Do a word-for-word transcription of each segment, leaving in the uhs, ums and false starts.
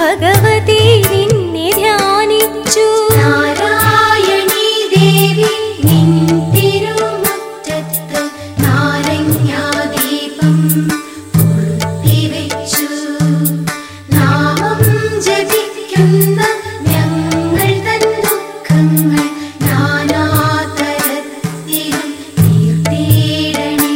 ഭഗവതി നിന്നെ ധ്യാനിച്ചു. നാരായണീ ദേവി നിൻ തിരുമുറ്റത്ത് നാരങ്ങാദീപം കൊളുത്തിവെച്ചു. നാമം ജപിക്കുന്ന ഞങ്ങൾ തൻ ദുഃഖങ്ങൾ നാനാതരത്തിലും തീർത്തിടണേ.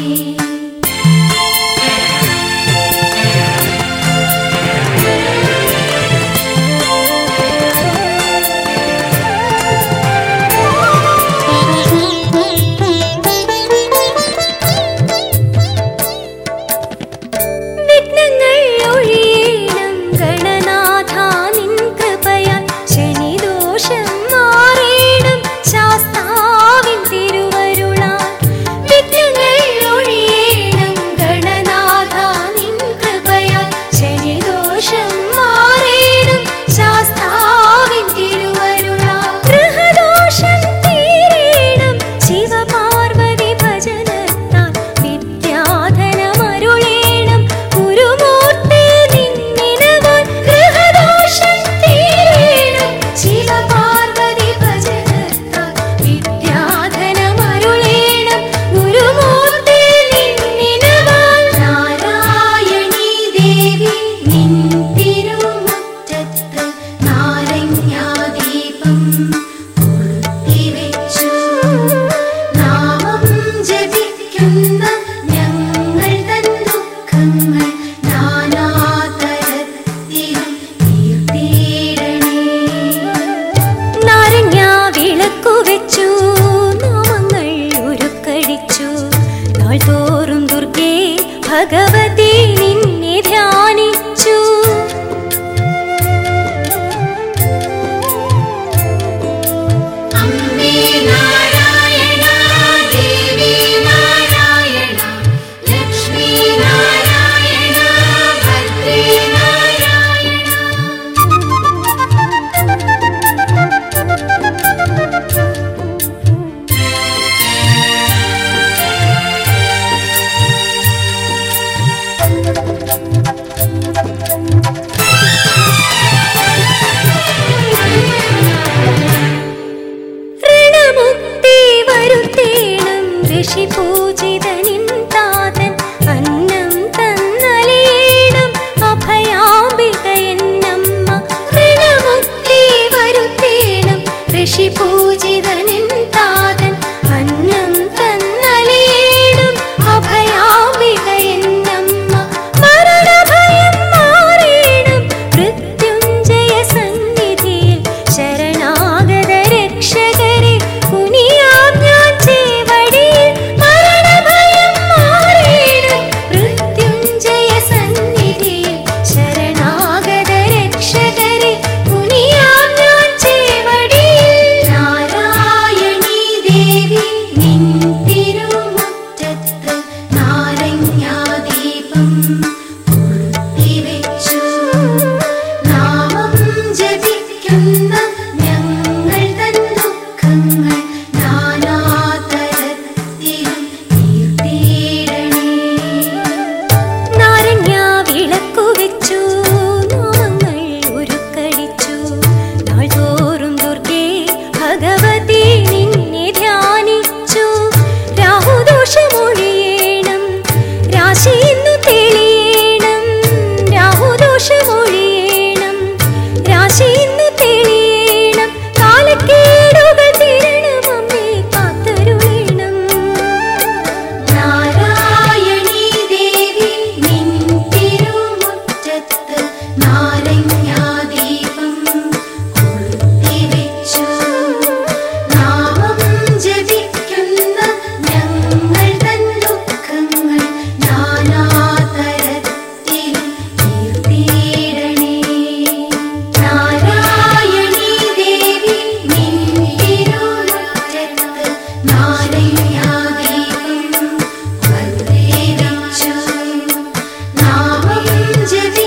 വിഘ്നങ്ങൾ ഒഴിയണം ഗണനാഥ നിൻ കൃപയാൽ. ശനിദോഷം മാറേണം ശാസ്താവിൻ തിരുവരുളാൽ. വിഘ്നങ്ങൾ ഒഴിയണം ഗണനാഥ നിൻ കൃപയാൽ. ശനിദോഷം മാറേണം ശാസ്താവിൻ തിരുവരുളാൽ. ഗൃഹദോഷം തീരേണം ശിവപാർവതി ഭജനത്താൽ. വിദ്യാധനമരുളേണം ഗുരുമൂർത്തി നിന്നിനവാൽ. ഗൃഹദോഷം തീരേണം ശിവപാർവതി ഭജനത്താൽ. വിദ്യാധനമരുളേണം ഗുരുമൂർത്തി നിന്നിനവാൽ. നാരായണീ ദേവി നിൻ തിരുമുറ്റത്ത് നാരങ്ങാദീപം കൊളുത്തിവെച്ചു. നാമം ജപിക്കുന്ന ഞങ്ങൾ തൻ ദുഃഖങ്ങൾ നാനാതരത്തിലും തീർത്തിടണേ. നാരങ്ങാ വിളക്കു വെച്ചു നാമങ്ങൾ ഉരുക്കഴിച്ചു. നാൾതോറും ദുർഗേ ഭഗവതി നിന്നെ ധ്യാനിച്ചു. അമ്മേ നാരായണ ദേവി നാരായണ ലക്ഷ്മി നാരായണ ഭദ്രേ നാരായണ. ഋണമുക്തി വരുത്തേണം ഋഷിപൂജിതനിൻ താതൻ. അന്നം തന്നലിയേണം അഭയാംബിക എന്നമ്മ. ഋണമുക്തി വരുത്തേണം ഋഷിപൂജിതനിൻ താതൻ. അന്നം തന്നലിയേണം അഭയാംബിക എന്നമ്മ. മരണഭയം മാറേണം മൃത്യുഞ്ജയ സന്നിധിയിൽ. ശരണാഗത രക്ഷകരെ കുനിയാം ഞാൻ ചേവടിയിൽ. മരണഭയം മാറേണം മൃത്യുഞ്ജയ സന്നിധിയിൽ. ശരണാഗത രക്ഷകരെ കുനിയാം ഞാൻ ചേവടിയിൽ. നാരായണീ ദേവി നിൻ തിരുമുറ്റത്ത് നാരങ്ങാദീപം കൊളുത്തിവെച്ചു. നാമം ജപിക്കുന്ന ഞങ്ങൾ തൻ ദുഃഖങ്ങൾ നാനാതരത്തിലും തീർത്തിടണേ. നാരങ്ങാ വിളക്കു വെച്ചു നാമങ്ങൾ ഉരുക്കഴിച്ചു. നാൾതോറും ദുർഗേ ഭഗവതി നിന്നെ ധ്യാനിച്ചു. രാഹുദോഷമൊഴിയേണം രാശിയിന്നു തെളിയേണം. രാഹുദോഷമൊഴിയേണം രാശിയിന്നു തെളിയേണം. കാലക്കേടുകൾ തീരണം അമ്മേ കാത്തരുളേണം. നാരായണീ ദേവി നിൻ തിരുമുറ്റത്ത് നാരങ്ങാദീപം കൊളുത്തിവെച്ചു. നാമം ജപിക്കുന്ന ഞങ്ങൾ തൻ ദുഃഖങ്ങൾ നാനാതരത്തിലും തീർത്തിടണേ. നാരായണീ ദേവി നിൻ തിരുമുറ്റത്ത് നാരങ്ങാദീപം കൊളുത്തിവെച്ചു. നാമം ജപി